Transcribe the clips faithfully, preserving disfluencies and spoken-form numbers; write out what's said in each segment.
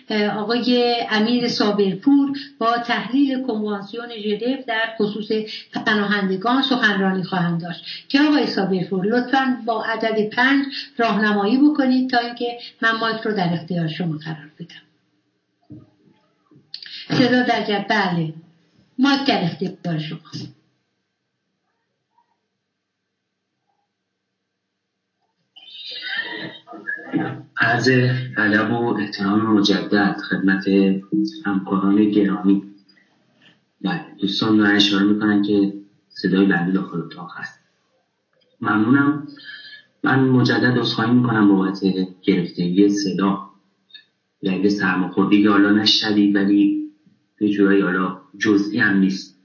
آقای امیر صابرپور با تحلیل کنوانسیون ژنو در خصوص پناهندگان سخنرانی خواهند داشت. که آقای صابرپور لطفاً با عدد پنج راهنمایی بکنید تا اینکه من مایک رو در اختیار شما قرار بدم. صدا در جد. بله، مایک در اختیار شما. عرض ادب و احترام مجدد خدمت همکاران گرامی. بله، دوستان دارن اشاره میکنن که صدای بنده داخل اتاق هست. ممنونم. من مجدد عذرخواهی میکنم بابت گرفتگی صدا. یعنی سرماخوردگی حالا نشدید ولی یه جورایی حالا جزئی هم نیست.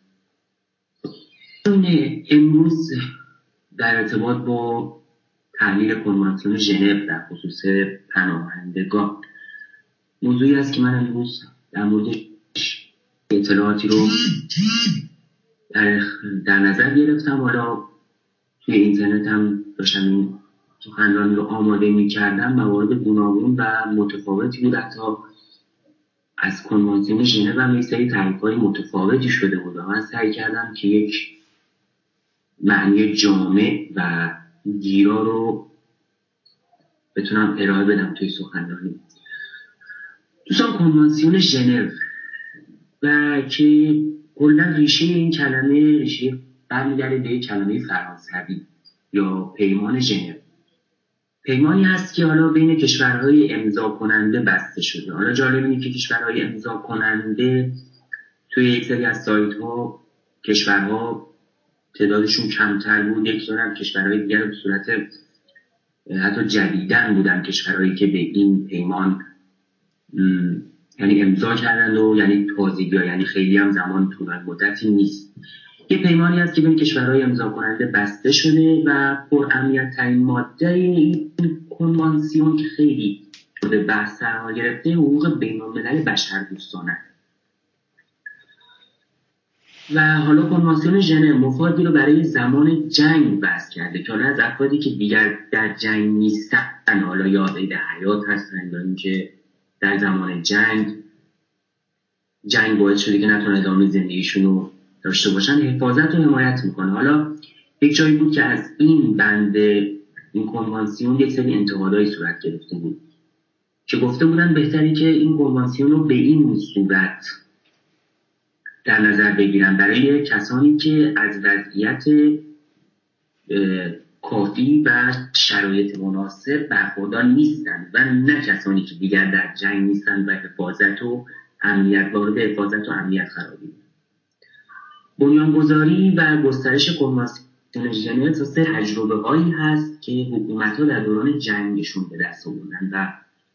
امروز در ارتباط با تحلیل کنوانسیون ژنو در خصوص پناهندگان موضوعی است که من امروز در موردش اطلاعاتی رو در, در نظر گرفتم. حالا توی اینترنت هم داشتم این سخنرانی رو آماده می کردم. موارد گوناگون و متفاوتی بود، حتی از کنوانسیون ژنو هم یک سری تعریف‌های متفاوتی شده بود و من سعی کردم که یک معنی جامع و گیرا رو بتونم ارائه بدم توی سخنرانی. دوستان، کنوانسیون ژنو و که کلا ریشه این کلمه ریشه برمیگرده به کلمه فرانسوی یا پیمان ژنو. پیمانی هست که حالا بین کشورهای امضا کننده بسته شده. حالا جالب اینه که کشورهای امضا کننده توی یک سری از سایت ها کشورها تعدادشون کمتر بود، یک سری هم کشورهای دیگر به صورت حتی جدیدن بودن کشورهایی که به این پیمان یعنی امضا کردند و یعنی تازگی ها، یعنی خیلی هم زمان طولانی مدتی نیست. یه پیمانی هست که بین کشورهای امضا کننده بسته شده و پر اهمیت ترین ماده این کنوانسیون که خیلی شده بحث قرار گرفته حقوق بین‌الملل بشردوستانه. و حالا کنوانسیون ژنو مفادی رو برای زمان جنگ بحث کرده که حالا از افرادی که دیگر در جنگ نیستن، حالا یا قید حیات هستن یا اینکه در زمان جنگ جنگ باعث شده که نتونن ادامه زندگیشون رو داشته باشن، حفاظت و حمایت میکنه. حالا یک جایی بود که از این بند این کنوانسیون یک سری انتقادایی صورت گرفته بود که گفته بودن بهتری که این کنوانسیون رو به این صورت در نظر بگیرن برای کسانی که از وضعیت کافی و شرایط مناسب برخوردار نیستن و نه کسانی که دیگر در جنگ نیستن و حفاظت و امنیت وارد حفاظت و امنیت قرار گیرن. بنیانگذاری و گسترش کنوانسیون ژنو اساس تجربه هایی هست که حکومت ها در دوران جنگشون به دست آوردن و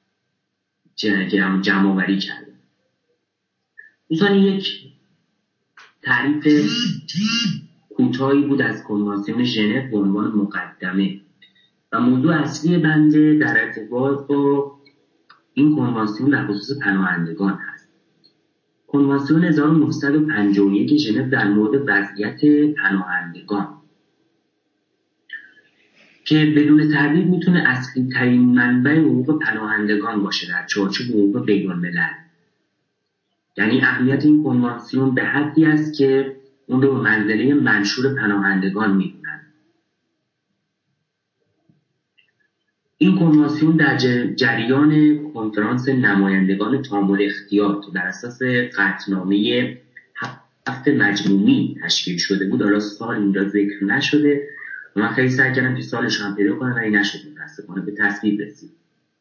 جمع آوری کردن. دوستان، یک تعریف کوتاهی بود از کنوانسیون ژنو به عنوان مقدمه و موضوع اصلی بنده در ارتباط با این کنوانسیون در خصوص پناهندگان هست. کنوانسیون هزار و نهصد و پنجاه و یک ژنو در مورد وضعیت پناهندگان که بدون تردید میتونه اصلی ترین منبع حقوق پناهندگان باشه در چارچوب حقوق بین‌الملل. یعنی اهمیت این کنوانسیون به حدی است که اون رو به منزله منشور پناهندگان میدونن. این کنوانسیون در جریان کنفرانس نمایندگان تامل اختیار که بر اساس قطعنامه هفت مجموعی تشکیل شده بود، حالا سال اینجا ذکر نشده و من خیلی سعی کردم که سالش هم پیدا کنم ولی نشد متاسفانه به تصویب رسید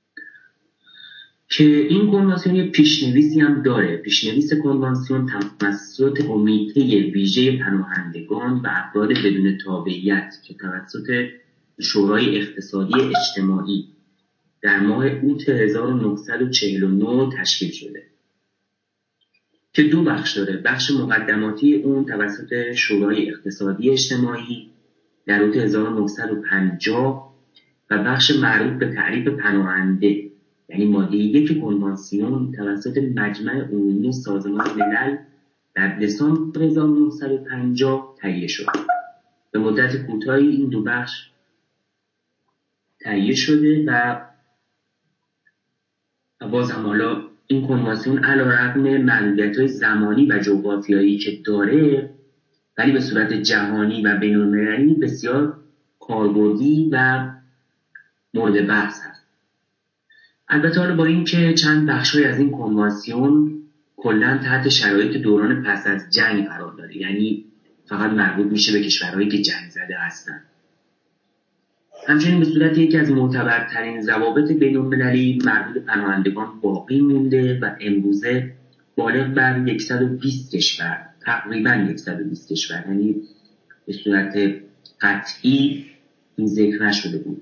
که این کنوانسیون یه پیشنویسی هم داره. پیشنویس کنوانسیون توسط کمیته ویژه پناهندگان و افراد بدون تابعیت که توسط شورای اقتصادی اجتماعی در ماه اوت هزار و نهصد و چهل و نه تشکیل شده که دو بخش داره. بخش مقدماتی اون توسط شورای اقتصادی اجتماعی در اوت هزار و نهصد و پنجاه و بخش مربوط به تعریف پناهنده یعنی ماده یک کنوانسیون توسط مجمع عمومی سازمان ملل در دسامبر هزار و نهصد و پنجاه تهیه شد. به مدت کوتاهی این دو بخش تهیه شده و باز هم حالا این کنوانسیون علیرغم محدودیت‌های زمانی و جغرافیایی که داره، ولی به صورت جهانی و بین‌المللی بسیار کاربردی و مورد بحث هست. البته حالا با این که چند بخش‌های از این کنوانسیون کلاً تحت شرایط دوران پس از جنگ قرار داره، یعنی فقط مربوط میشه به کشورهایی که جنگ زده هستن. همچنین به صورت یکی از معتبرترین ضوابط بین‌المللی مربوط پناهندگان باقی مونده و امروزه بالغ بر صد و بیست کشور، تقریباً صد و بیست کشور، یعنی به صورت قطعی این ذکر نشده بود.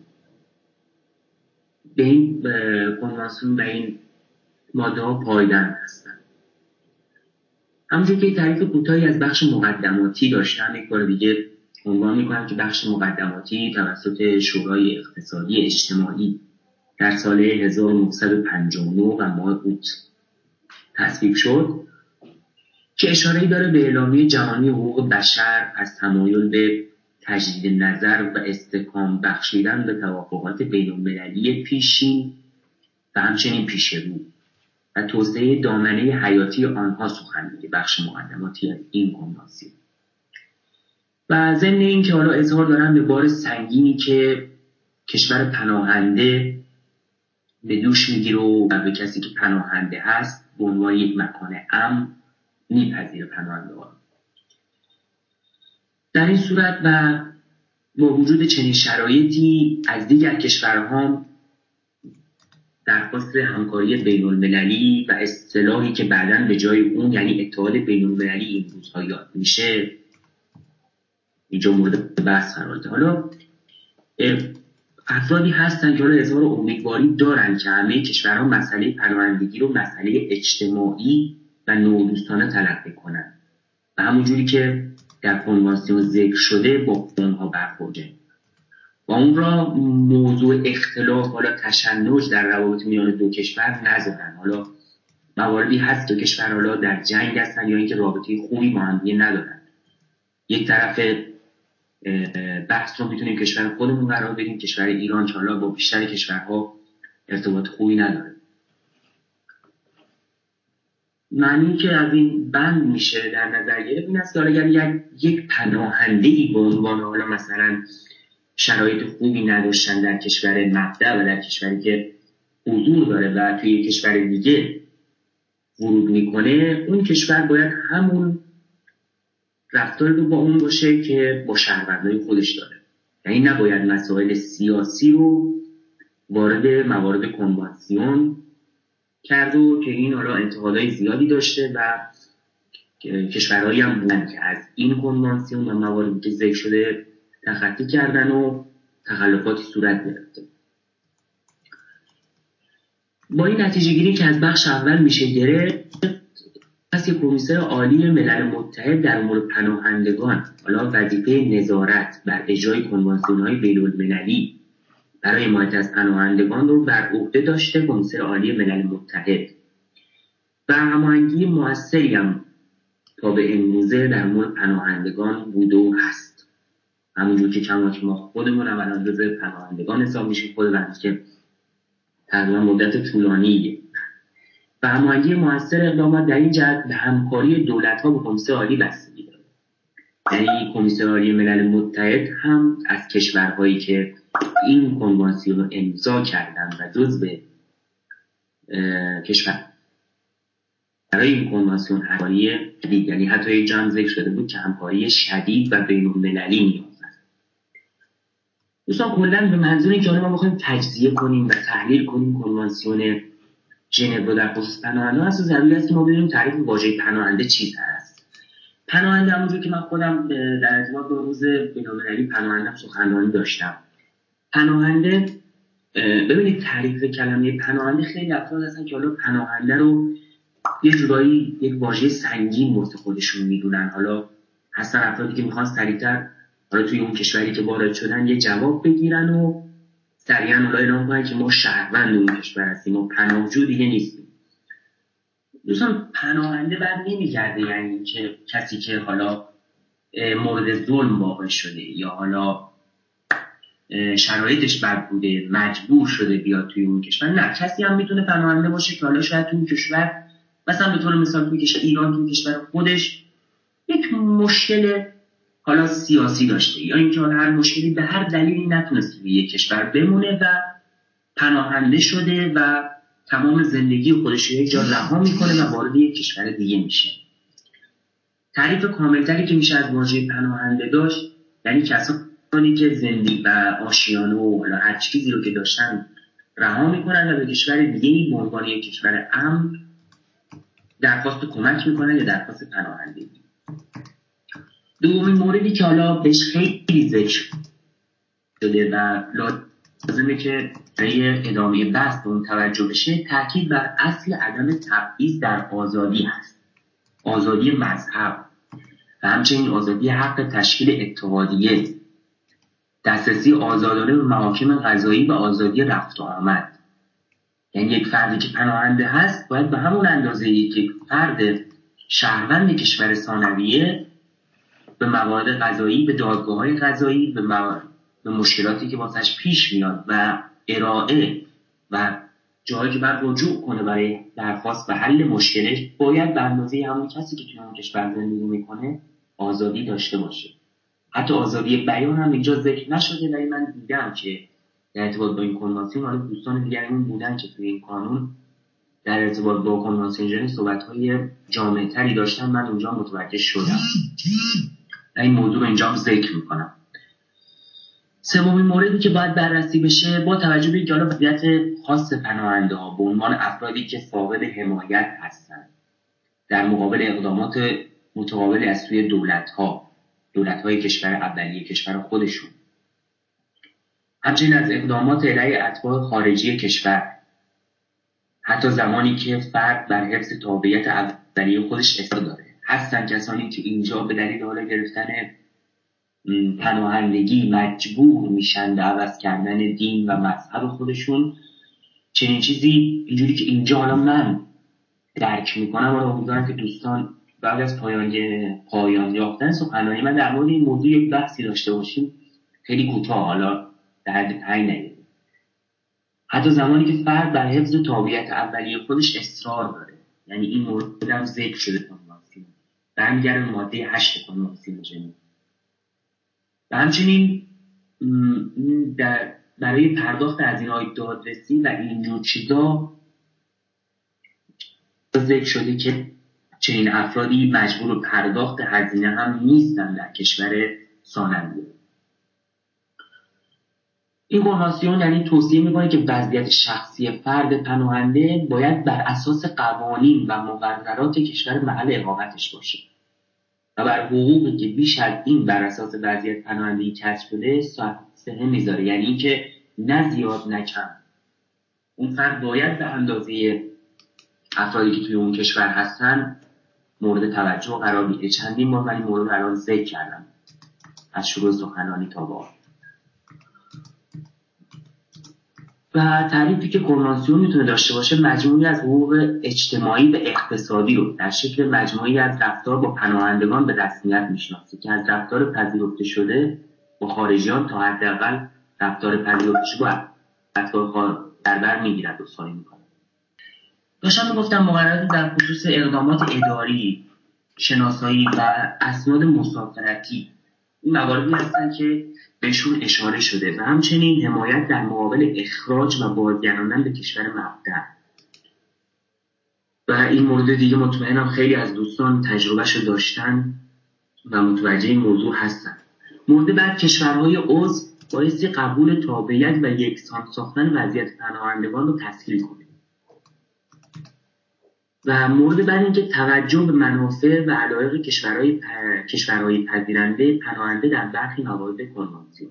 به این کنوانسیون و این ماده ها پایبند هستند. همونجور که تعریف کوتاهی از بخش مقدماتی داشتم، یک بار دیگه عنوان میکنم که بخش مقدماتی توسط شورای اقتصادی اجتماعی در سال هزار و نهصد و پنجاه و نه و ماه اوت تصویب شد که اشاره‌ای داره به اعلامیه جهانی حقوق بشر از تمایل به تجدید نظر و استحکام بخشیدن به توافقات بین‌المللی پیشین و همچنین پیشرو و توسعه دامنه حیاتی آنها سخن میگه. بخش مقدماتی از این کنوانسیون و ضمن این که حالا اظهار دارن به بار سنگینی که کشور پناهنده به دوش میگیره و به کسی که پناهنده هست به عنوان یک مکان امن میپذیره پناهندگان. در این صورت و با وجود چنین شرایطی از دیگر کشورها درخواست همکاری بین‌المللی و اصطلاحی که بعداً به جای اون یعنی اتحاد بین‌المللی این روزها یاد میشه اینجا مورد بحث قرار ده. حالا افرادی هستن که حالا اظهار امیدواری دارن که همه کشورها مسئله پناهندگی رو مسئله اجتماعی و نودوستانه تلقی کنن و همونجوری که در کنوانسیون ذکر شده با اونها برخورده و اون را موضوع اختلاف حالا تشنج در روابط میان دو کشور نذارن. حالا مواردی هست دو کشور حالا در جنگ هستن یا اینکه رابطه خوبی با هم دیگه ندارن، یک طرف بحث رو میتونیم کشور خودمون قرار بدیم، کشور ایران که حالا با بیشتر کشورها ارتباط خوبی نداره. معنی که از این بند میشه در نظر گرفت این است که اگر یک یک پناهنده‌ای به عنوان حالا مثلا شرایط خوبی نداشتن در کشور مبدأ و در کشوری که حضور داره و توی یک کشور دیگه ورود میکنه، اون کشور باید همون رفتار رو با اون باشه که با شهروندای خودش داره، یعنی نباید مسائل سیاسی رو وارد موارد کنوانسیون کرد و که این حالا انتقادهای زیادی داشته و کشورهایی هم بودن که از این کنوانسیون و مواردی که ذکر شده تخطی کردن و تخلفاتی صورت گرفته. با این نتیجه گیری که از بخش اول میشه گرفت، پس یک کمیسر عالی ملل متحد در امور پناهندگان حالا وظیفه نظارت بر اجرای کنوانسیون‌های بین‌المللی برای حمایت از پناهندگان رو بر عهده داشته کمیسر عالی ملل متحد و هماهنگی موثری هم تا به امروزه در امور پناهندگان بوده و هست. همونجور که کما که ما خودمون هم الان جزو پناهندگان حساب میشیم، خود بنده که تقریبا مدت طولانیه و هماهنگی موثر اقدامات در این جهت به همکاری دولت‌ها با کمیسر عالی بستگی داره. یعنی کمیسر عالی ملل متحد هم از کشورهایی که این کنوانسیون رو امضا کردن و جزو کشور برای این کنوانسیون همکاری شدید، یعنی حتی یک جا هم ذکر شده بود که همکاری شدید و بین‌المللی نیاز است. دوستان کلاً به منظور اینکه ما بخوایم تجزیه کنیم و تحلیل کنیم کنوانسیون ژنو در خصوص پناهندگان است و ضروری است که ما بدونیم تعریف واژه پناهنده چی هست. پناهنده همونجور که من خودم در ارتباط با روز بین‌المللی پناهنده سخنرانی داشتم. پناهنده ببینید تعریف کلمه پناهنده خیلی افراد هستن که حالا پناهنده رو یه جورایی یک واژه سنگین واسه خودشون میدونن. حالا هستن افرادی که میخوان سریعتر حالا توی اون کشوری که وارد شدن یه جواب بگیرن و سریعا حالا اعلام کنن که ما شهروند اون کشور هستیم، ما پناهجو دیگه نیستیم. دوستان پناهنده بعد نمیگرده یعنی که کسی که حالا مورد ظلم واقع شده یا حالا شرایطش بد بوده مجبور شده بیاد توی اون کشور. نه، کسی هم میتونه پناهنده باشه که حالا شاید توی کشور، مثلا به طور مثال توی کشور ایران، توی کشور خودش یک مشکل حالا سیاسی داشته یا اینکه حالا هر مشکلی به هر دلیلی نتونسته به یک کشور بمونه و پناهنده شده و تمام زندگی خودش رو یک جا رها میکنه و وارد یک کشور دیگه میشه. تعریف کاملتری که میشه از واژه پناهنده داشت یعنی کسانی که زندگی و آشیانه و حالا هر چیزی رو که داشتن رها میکنن و به کشور دیگه‌ای به عنوان یک کشور امن درخواست کمک میکنن یا درخواست پناهندگی. دومین موردی که حالا بهش خیلی ذکر شده و لازمه که برای ادامه بحث به اون توجه بشه، تاکید بر اصل عدم تبعیض در آزادی هست. آزادی مذهب و همچنین آزادی حق تشکیل اتحادیه، دسترسی آزادانه به محاکم قضایی و آزادی رفت و آمد. یعنی یک فردی که پناهنده هست باید به همون اندازه‌ای که فرد شهروند کشور ثانویه به موارد قضایی، به دادگاه‌های قضایی، به, مو... به مشکلاتی که واسش پیش میاد و ارائه و جایی که باید رجوع کنه برای درخواست و حل مشکلش، باید به اندازه همون کسی که توی اون کشور زندگی میکنه آزادی داشته باشه. حتی آزادی بیان هم اینجا ذکر نشده، ولی من دیدم که در ارتباط با این کنوانسیون، حالا دوستان دیگرمون بودن که توی این قانون در ارتباط با کنوانسیون ژنو صحبت‌های جامع‌تری داشتن، من اونجا متوجه شدم. این موضوع رو اینجا هم ذکر میکنم. سومین موردی که باید بررسی بشه با توجه به اینکه حالا وضعیت خاص پناهنده ها به عنوان افرادی که فاقد حمایت هستند در مقابل اقدامات متقابل از سوی دولت ها دولت های کشور اولیه کشور خودشون، همچنین از اقدامات علیه اتباع خارجی کشور، حتی زمانی که فرد بر حفظ تابعیت اولیه خودش اصرار داره. هستن کسانی که اینجا به دلیل حالا گرفتن پناهندگی مجبور میشن به عوض کردن دین و مذهب خودشون. چنین چیزی اینجوری که اینجا حالا من درک میکنم، حالا امیدوارم که دوستان بعد از پایان پایان یافتن سخنرانی من در مورد این موضوع یک بحثی داشته باشیم، خیلی کوتاه، حالا در حد پنج دقیقه. حتی زمانی که فرد بر حفظ تابعیت اولیه خودش اصرار داره، یعنی این مورد هم ذکر شده کنوانسیون، برمیگرده ماده هشت کنوانسیون ژنو. و همچنین در برای پرداخت هزینه‌های دادرسی و اینجور چیزا ذکر شده که چنین افرادی مجبور به پرداخت هزینه هم نیستن در کشور ثانویه. این کنوانسیون یعنی توصیه میکنه که وضعیت شخصی فرد پناهنده باید بر اساس قوانین و مقررات کشور محل اقامتش باشه و بر حقوقی که بیش از این بر اساس وضعیت پناهندگی کسب شده سهم میذاره. یعنی اینکه نه زیاد نه کم، اون فرد باید به اندازه افرادی که توی اون کشور هستن مورد توجه قرار بگیره. چندین بار من این مورد الان ذکر کردم از شروع سخنرانی تا با و تعریفی که کنوانسیون میتونه داشته باشه مجموعی از حقوق اجتماعی و اقتصادی رو در شکل مجموعی از رفتار با پناهندگان به رسمیت میشناسه که از رفتار پذیرفته شده با خارجیان تا حداقل رفتار پذیرفته شده با اتباع در بر میگیرد و سعی میکنه. داشتم میگفتم مقررات در خصوص اقدامات اداری، شناسایی و اسناد مسافرتی، این مواردی هستن که بهشون اشاره شده و همچنین حمایت در مقابل اخراج و بازگرداندن به کشور مبدأ. و این مورد دیگه مطمئنم خیلی از دوستان تجربهشو داشتن و متوجه این موضوع هستن. مورد بعد کشورهای عضو بایستی قبول تابعیت و یکسان ساختن وضعیت پناهندگان رو تسهیل کنه. و مورد بعد این که توجه به منافع و علایق کشورهای پ... کشورهای پذیرنده پناهنده در برخی موارد کنوانسیون.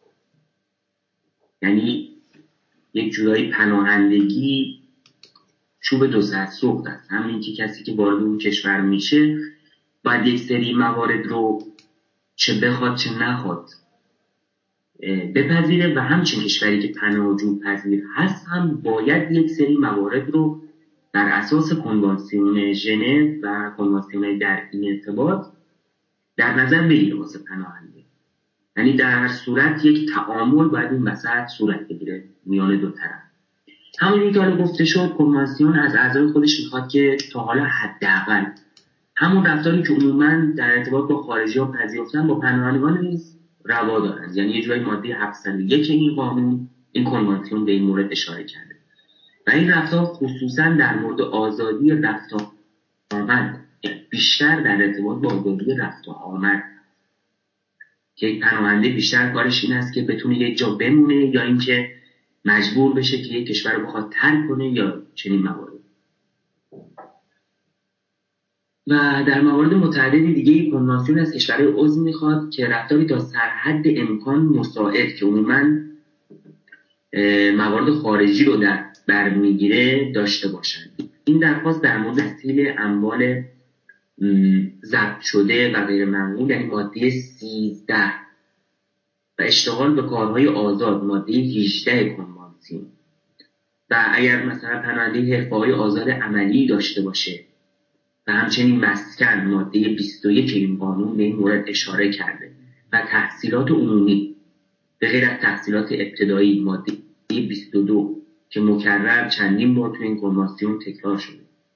یعنی یک جورایی پناهندگی چوب دو سر سوخت است. همین که کسی که وارد اون کشور میشه باید یک سری موارد رو چه بخواد چه نخواد بپذیره و همچنین کشوری که پناهجو پذیر هست هم باید یک سری موارد رو بر اساس کنوانسیون ژنو و کنوانسیون در این ارتباط در نظر بگیره واسه پناهنده. یعنی در هر صورت یک تعامل باید این وسط صورت بگیره میان دو طرف. همونجوری که حالا گفته شد، کنوانسیون از اعضای خودش میخواد که تا حالا حداقل همون رفتاری که عموما در ارتباط با خارجی‌ها پذیرفتن با پناهندگان نیز روا دارن. یعنی یه جای ماده هفتصد و یک این قانون، این کنوانسیون به این مورد اشاره کرده و این رفتار خصوصا در مورد آزادی رفت و آمد، بیشتر در ارتباط با آزادی رفت و آمد که یک پناهنده بیشتر کارش این است که بتونه یک جا بمونه یا اینکه مجبور بشه که یک کشور رو بخواد ترک کنه یا چنین موارد. و در موارد متعددی دیگه کنوانسیون از کشورهای عضو میخواد که رفتاری تا سرحد امکان مساعد که عموماً موارد خارجی رو در بر میگیره داشته باشن. این درخواست در مورد تحصیل اموال ضبط شده و غیر منقول یعنی ماده سیزده و اشتغال به کارهای آزاد ماده هجده کنوانسیون و اگر مثلا پناهنده حرفه‌های آزاد عملی داشته باشه و همچنین مسکن ماده بیست و یک این قانون به این مورد اشاره کرده و تحصیلات عمومی به غیر از تحصیلات ابتدایی ماده بیست و دو که مکرر چندین بار تو این کنوانسیون تکرار شده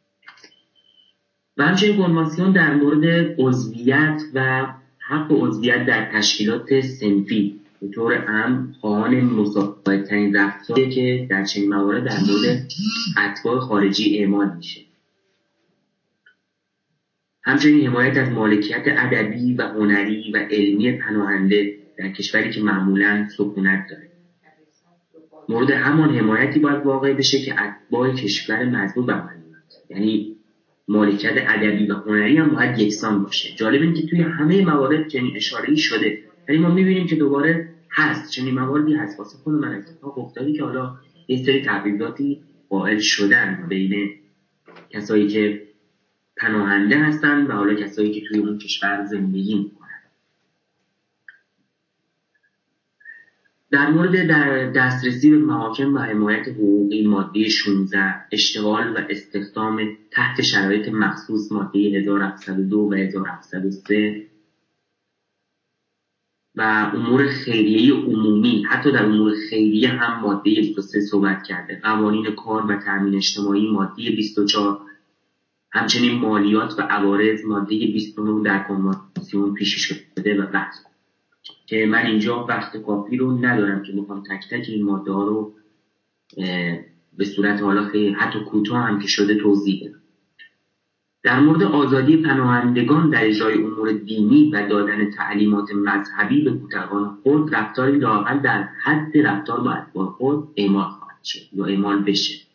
و همچنین کنوانسیون در مورد عضویت و حق عضویت در تشکیلات صنفی به طور عام خواهان مساعدترین رفتاری که در چنین موارد در مورد اتباع خارجی اعمال میشه. همچنین حمایت از مالکیت ادبی و هنری و علمی پناهنده در کشوری که معمولاً سکونت داره. مورد همان حمایتی باید واقع بشه که اتباع کشور مطلوب عمل می‌کنند. یعنی مالکیت ادبی و هنری هم باید یکسان باشه. جالب اینه که توی همه موارد چنین اشاره‌ای شده. یعنی ما می‌بینیم که دوباره هست چنین مواردی هست. واسه خود من اتفاق افتاده که حالا یه سری تبعیضاتی قائل شدن بین کسایی که پناهنده هستن و حالا کسایی که توی اون کشور زندگی میکنن. در مورد در دسترسی به محاکم و حمایت حقوقی ماده شانزده اشتغال و استخدام تحت شرایط مخصوص ماده هزار و هفتصد و دو و هزار و هفتصد و سه و امور خیریه عمومی، حتی در امور خیریه هم ماده بیست و سه صحبت کرده. قوانین کار و تامین اجتماعی ماده بیست و چهار، همچنین مالیات و عوارض ماده بیست و نه در کنوانسیون پیش شده و بحث که من اینجا وقت کافی رو ندارم که بخوام تک تک این ماده ها رو به صورت حالا خیلی حتی کوتاه هم که شده توضیح بدم. در مورد آزادی پناهندگان در اجرای امور دینی و دادن تعلیمات مذهبی به کودکان خود رفتاری لااقل در حد رفتار با اتباع خود اعمال خواهد شد یا اعمال بشه.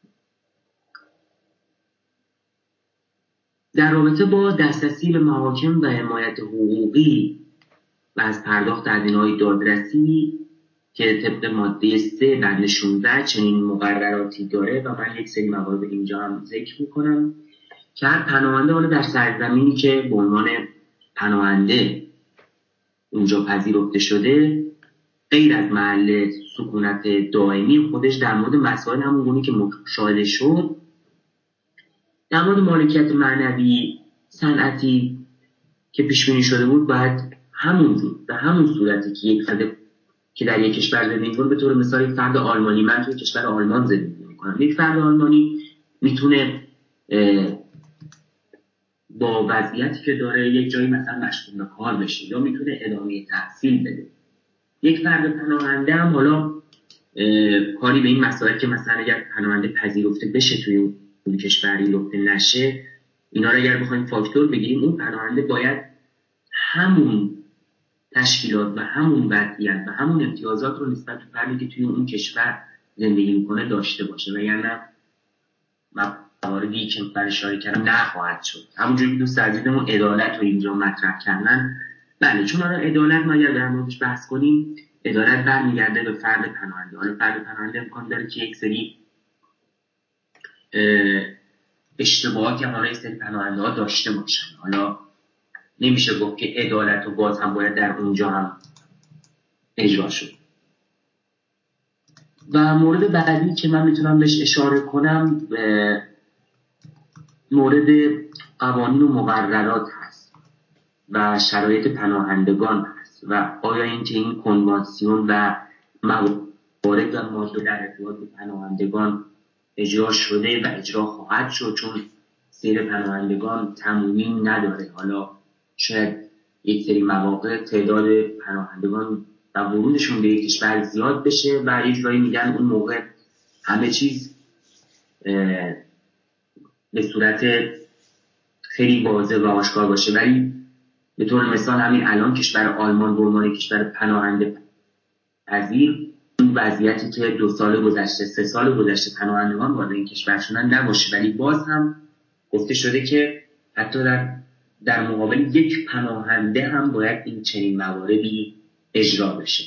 در رابطه با دسترسی به محاکم و حمایت حقوقی و از پرداخت هزینه‌های دادرسی که طبق ماده سه بند شانزده چنین مقرراتی داره و من یک سری موارد اینجا هم ذکر میکنم که هر پناهنده حالا در سرزمینی که به عنوان پناهنده اونجا پذیرفته شده غیر از محل سکونت دائمی خودش در مورد مسائل همونگونه که مشاهده شد در مورد مالکیت معنوی صنعتی که پیش بینی شده بود باید همونجور به همون صورتی که یک فرد که در یک کشور زندگی می‌کنه، به طور مثال یک فرد آلمانی، من توی کشور آلمان زندگی می‌کنم، یک فرد آلمانی میتونه با وضعیتی که داره یک جایی مثلا مشغول به کار بشه یا میتونه ادامه تحصیل بده. یک فرد پناهنده هم حالا کاری به این مسائل که مثلا اگر پناهنده پذیرفته بشه توی اون کشوری لفته نشه، اینا رو اگر بخوایم فاکتور بگیریم، اون پناهنده باید همون تشکیلات و همون وضعیت و همون امتیازات رو نسبت به فردی که توی اون کشور زندگی میکنه داشته باشه و یعنی مواردی که من اشاره کردم نخواهد شد. همونجوری که دوست عزیزمون عدالت رو اینجا مطرح کردن، بله، چون حالا عدالت ما اگر در موردش بحث کنیم، عدالت برمیگرده به فرد پناهنده. حالا فرد پناهنده امکان داره که یک سری اشتباهاتی هم حالا یک سری پناهنده ها داشته باشن. حالا نمیشه گفت که عدالت و باز هم باید در اونجا هم اجرا شد. و مورد بعدی که من میتونم بهش اشاره کنم مورد قوانین و مقررات هست و شرایط پناهندگان هست. است و آیا اینکه این کنوانسیون و موارد و ماده در ارتباط با پناهندگان اجرا شده و اجرا خواهد شد، چون سیر پناهندگان تمومی نداره. حالا شاید یک سری مواقع تعداد پناهندگان و ورودشون به یک کشور زیاد بشه و یه جورایی میگن اون موقع همه چیز به صورت خیلی واضح و آشکار باشه. ولی به طور مثال همین الان کشور آلمان به عنوان کشور پناهنده پذیر این وضعیتی که دو سال گذشته سه سال گذشته پناهندگان وارد این کشور شدن نباشه، ولی باز هم گفته شده که حتی در در مقابل یک پناهنده هم باید این چنین مواردی اجرا بشه.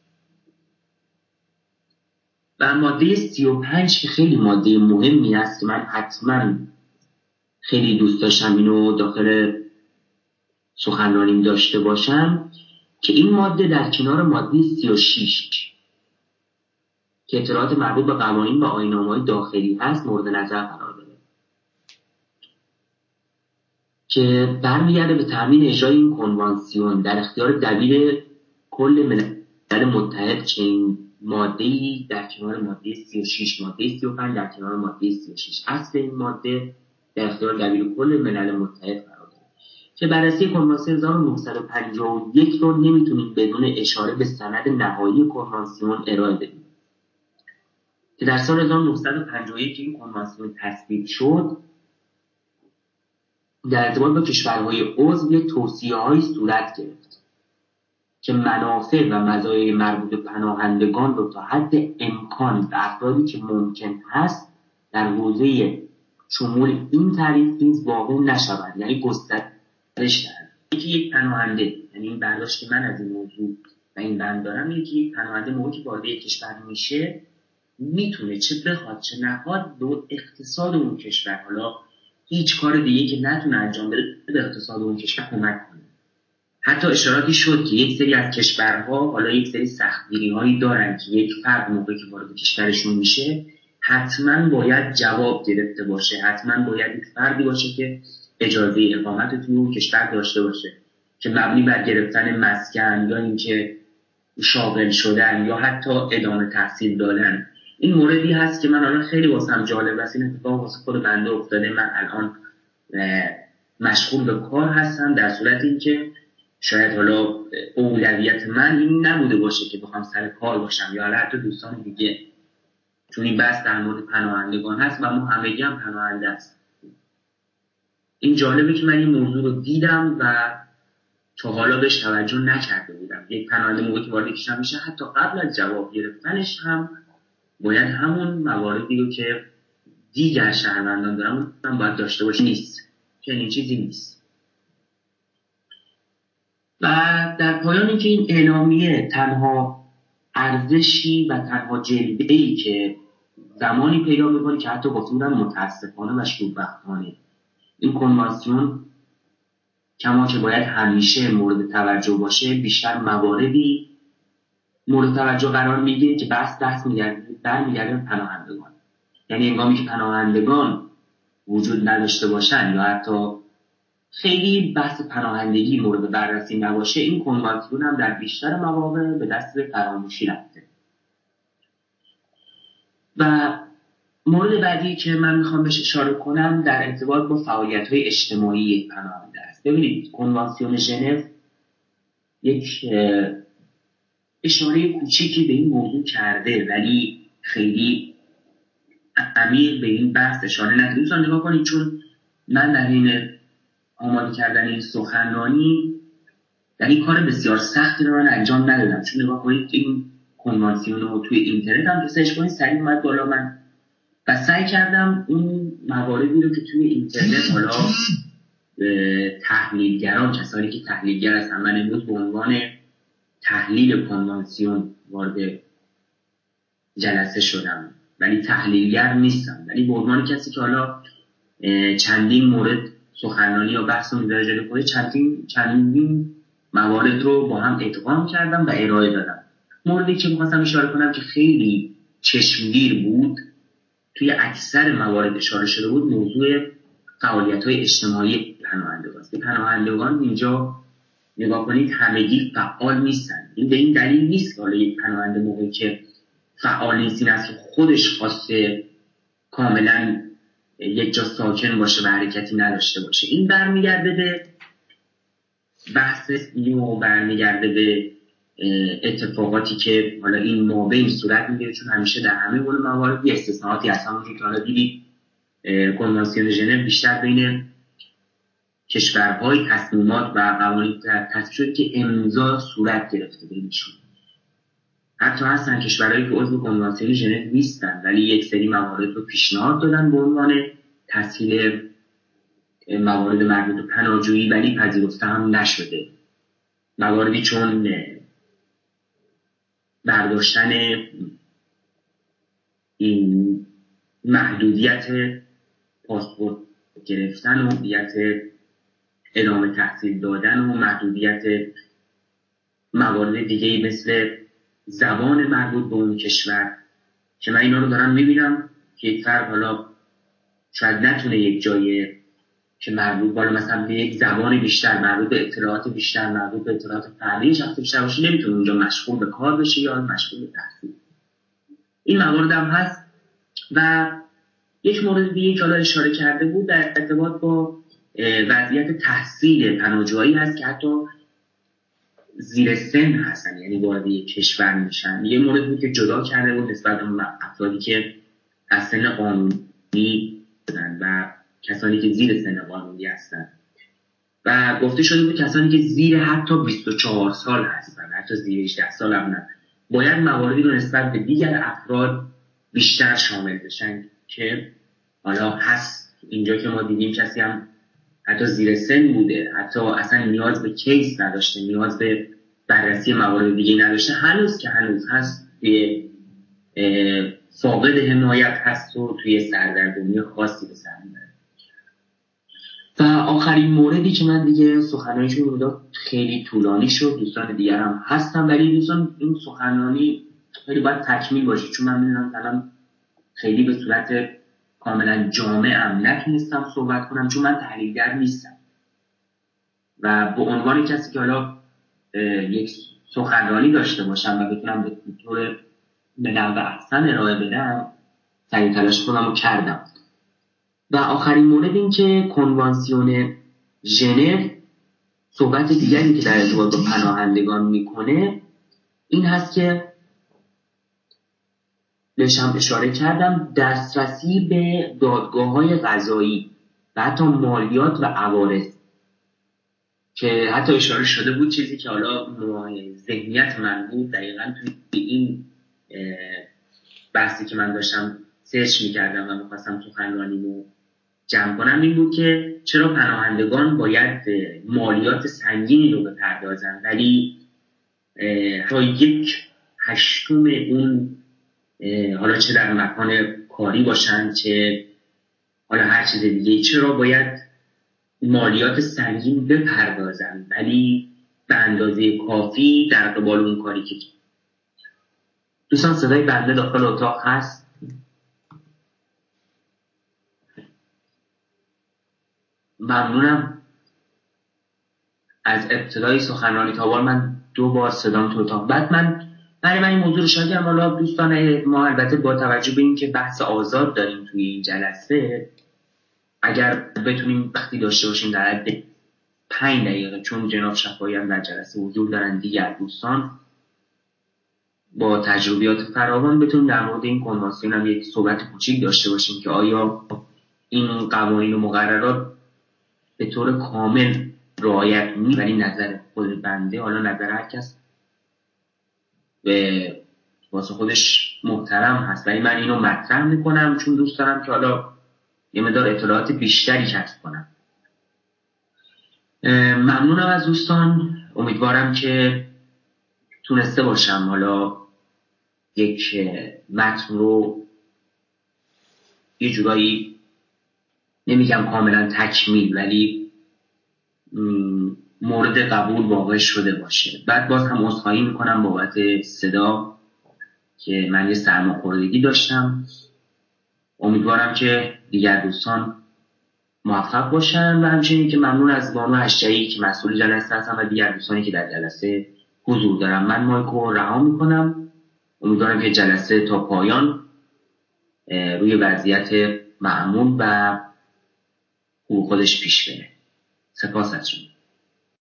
و ماده سی و پنج که خیلی ماده مهمی است که من حتما خیلی دوست داشتم اینو داخل سخنرانیم داشته باشم، که این ماده در کنار ماده سی و شش که اطلاعات مربوط به قوانین و آیین‌نامه‌های داخلی هست مورد نظر قرار داره، که برمیگرده به تامین اجرای این کنوانسیون در اختیار دبیر کل ملل متحد، که این ماده‌ای در کنار ماده سی و شش، ماده سی و پنج در کنار ماده سی و شش، اصل این ماده در اختیار دبیر کل ملل متحد قرار داره، که بررسی کنوانسیون هزار و نهصد و پنجاه و یک رو نمیتونیم بدون اشاره به سند نهایی کنوانسیون ارائه بدیم، که در سال هزار و نهصد و پنجاه و یک این کنوانسیون تصویب شد. در ارتباط با کشورهای عضو یک توصیه‌هایی صورت گرفت که منافع و مزایای مربوط به پناهندگان رو تا حد امکان به افرادی که ممکن هست در حوزه شمول این تعریف نیز واقع نشود، یعنی گسترش دهند. یکی یک پناهنده، یعنی این برداشت که من از این موضوع و این بند دارم، یکی یک پناهنده موقعی که وارد یک کشور میشه میتونه چه بخواد چه نخواد به اقتصاد اون کشور، حالا هیچ کار دیگه که نتونه انجام بده، به اقتصاد اون کشور کمک کنه. حتی اشاراتی شد که یک سری از کشورها حالا یک سری سختگیری‌هایی دارن که یک فرد موقعی که وارد کشورشون میشه حتما باید جواب گرفته باشه، حتما باید یک فردی باشه که اجازه اقامت توی اون کشور داشته باشه، که مبنی بر گرفتن مسکن یا اینکه شاغل شدن یا حتی ادامه تحصیل دادن. این موردی هست که من الان خیلی واسم جالب است، این اتفاق واسه خود بنده افتاده. من الان مشغول به کار هستم، در صورت اینکه شاید حالا اولویت من این نبوده باشه که بخوام سر کار باشم یا حتی دوستان دیگه، چون این بحث در مورد پناهندگان هست و ما همگی هم پناهنده هست. این جالبه که من این موضوع رو دیدم و تا حالا بهش توجه نکرده بودم. یک پناهنده موقعی که وارد کشور میشه حتی قبل از جواب گرفتنش هم باید همون مواردی رو که دیگر شهروندان دارن هم باید داشته باشه. نیست، چنین چیزی نیست. و در پایان اینکه این اعلامیه تنها ارزشی و تنها جلوه‌ای که زمانی پیدا می‌کنه که حتی گفتم متاسفانه و شوربختانه این کنوانسیون کما که باید همیشه مورد توجه باشه، بیشتر مواردی مورد توجه قرار میگیره که بحث دست میگرده برمیگرده به پناهندگان. یعنی هنگامی که پناهندگان وجود نداشته باشن یا حتی خیلی بحث پناهندگی مورد بررسی نباشه، این کنوانسیون هم در بیشتر مواقع به دست فراموشی رفته. و مورد بعدی که من میخوام بهش اشاره کنم در ارتباط با فعالیت‌های اجتماعی پناهنده است. ببینید کنوانسیون ژنو یک اشاره کوچیکی به این موضوع کرده ولی خیلی عمیق به این بحث اشاره نکرده. دوستان نگاه کنید، چون من در این آماده کردن این سخنرانی در این کار بسیار سختی رو من انجام ندادم، چون نگاه کنید این کنوانسیون رو توی اینترنت هم که سرچ کنید سریع اومد بالا. من و سعی کردم اون مواردی رو که توی اینترنت حالا تحلیلگران، کسانی که تحلیلگر هستن، من امروز به عنوان تحلیل کنوانسیون وارد جلسه شدم ولی تحلیلگر نیستم، ولی به عنوان کسی که حالا چندین مورد سخنرانی یا بحث رو می‌ذاره جلوی خودش، چندین چندین موارد رو با هم ادغام کردم و ارائه دادم. موردی که می‌خواستم اشاره کنم که خیلی چشمگیر بود، توی اکثر موارد اشاره شده بود، موضوع فعالیت‌های اجتماعی پناهندگان است. پناهندگان اینجا نگاه کنید همگی فعال نیستن. این به این دلیل نیست که حالا یک پناهنده موقعی که فعال نیست این است که خودش خواسته کاملا یک جا ساکن باشه و حرکتی نداشته باشه. این برمیگرده به بحث این و برمیگرده به اتفاقاتی که حالا این مابین صورت میگیره، چون همیشه در همه گونه موارد استثناءاتی هست. همونجور که حالا دیدید کنوانسیون ژنو بیشتر بین کشورهای تصمیمات و قوانین تصویب شده که امضا صورت گرفته بینشون. حتی هستن کشورهایی که عضو کنوانسیون ژنو نیستن ولی یک سری موارد رو پیشنهاد دادن به عنوان تسهیل موارد مربوط به پناهجویی ولی پذیرفته هم نشده. مواردی چون برداشتن این محدودیت پاسپورت گرفتن و محدودیت ادامه تحصیل دادن و محدودیت موارد دیگه مثل زبان مربوط به اون کشور که من اینا رو دارم میبینم که یک فرد حالا شاید نتونه یک جای که مربوط بالا مثلا به یک زبان بیشتر، مربوط به اطلاعات بیشتر، مربوط به اطلاعات فردی شخص بیشتر باشه، نمیتونه اونجا مشغول به کار بشه یا مشغول به تحصیل. این موارد هم هست. و یک مورد دیگه که حالا اشاره کرده بود در ارتباط با وضعیت تحصیل پناهجویی هست که حتی زیر سن هستن، یعنی وارد یک کشور میشن. یه مورد بود که جدا کرده بود نسبت به افرادی که از سن قانونی هستن و کسانی که زیر سن قانونی هستن و گفته شده بود کسانی که زیر حتی بیست و چهار سال هستن، حتی زیر هجده سال هم نه، باید مواردی رو نسبت به دیگر افراد بیشتر شامل بشن که حالا هست. اینجا که ما دیدیم کسی هم حتی زیر سن بوده، حتی اصلا نیاز به کیس نداشته، نیاز به بررسی موارد دیگه نداشته، هنوز که هنوز هست توی فاقد حمایت هست و توی سردرگمی خاصی به سر میبره. و آخرین موردی که من دیگه سخنرانیشون رو داد خیلی طولانی شد، دوستان دیگر هم هستن ولی دوستان این سخنرانی خیلی باید تکمیل باشه چون من میدونم الان خیلی به صورت کاملا جامعم نتونستم صحبت کنم چون من تحلیلگر نیستم و به عنوان کسی که حالا یک سخنرانی داشته باشم و بتونم به طور به نحو احسن ارائه بدم سعی تلاش خودم رو کردم. و آخرین مورد این که کنوانسیون ژنو صحبت دیگری که در ارتباط با پناهندگان میکنه این هست که بهش هم اشاره کردم، دسترسی به دادگاه‌های قضایی و حتی مالیات و عوارض که حتی اشاره شده بود، چیزی که حالا ذهنیت من بود دقیقاً توی این بحثی که من داشتم سرچ میکردم و میخواستم سخنرانیمو جمع کنم این بود که چرا پناهندگان باید مالیات سنگینی رو بپردازن ولی تا یک هشتم اون حالا چه در مکان کاری باشن چه حالا هر چیز دیگه چرا باید مالیات سنگین بپردازن ولی به اندازه کافی در قبال اون کاری که دوستان صدای بنده داخل اتاق هست؟ ممنونم. از ابتدای سخنرانی تا بار من دو بار صدام تو اتاق بعد من برای من این موضوع رو شاید حالا دوستان ما البته با توجه به این که بحث آزاد داریم توی این جلسه اگر بتونیم وقتی داشته باشیم در حد پنج دقیقه چون جناب شفایی هم در جلسه حضور دارن دیگر دوستان با تجربیات فراوان بتونیم در مورد این کنوانسیون هم یک صحبت کوچیک داشته باشیم که آیا این قوانین و مقررات به طور کامل رعایت می ولی نظر خود بنده حالا نظر هر کس به واسه خودش محترم هست ولی من اینو مطرح میکنم چون دوست دارم که حالا یه مقدار اطلاعات بیشتری کسب کنم. ممنونم از دوستان، امیدوارم که تونسته باشم حالا یک متن رو یه جورایی نمیگم کاملا تکمیل ولی مورد قبول واقع شده باشه. بعد باز هم عذرخواهی میکنم بابت صدا که من یه سرماخوردگی داشتم. امیدوارم که دیگر دوستان موفق باشن و همچنین که ممنون از بانو اشجعی که مسئول جلسه هستن و دیگر دوستانی که در جلسه حضور دارن. من مایکو رها میکنم. امیدوارم که جلسه تا پایان روی وضعیت معمول و خوب خودش پیش بره. سپاس از شما.